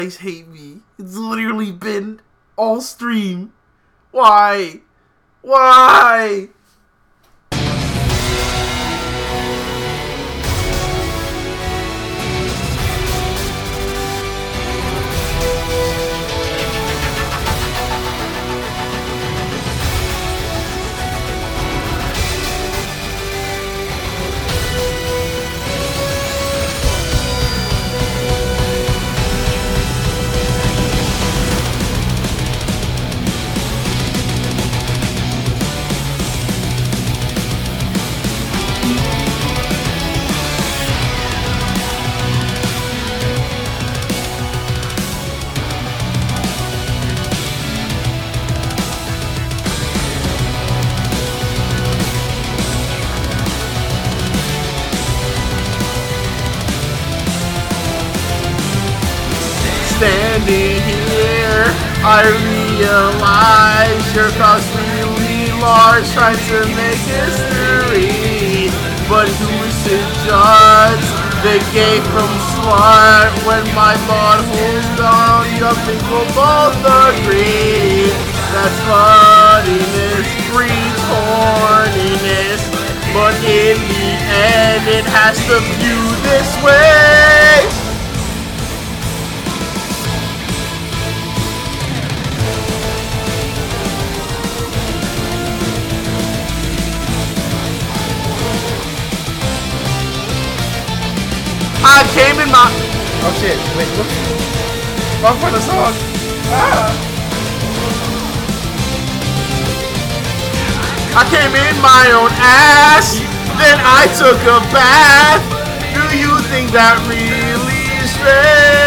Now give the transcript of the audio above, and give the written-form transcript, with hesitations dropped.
guys hate me. It's literally been all stream. Why? Why? Standing here, I realize your cost really large, trying to make history. But who is to judge the gate from smart when my blood holds down? You think we'll both agree that's funniness breeds horniness. But in the end, it has to view this way. I came in my... Oh shit, wait, look. Wrong part of the song. I came in my own ass, then I took a bath. Do you think that really is straight?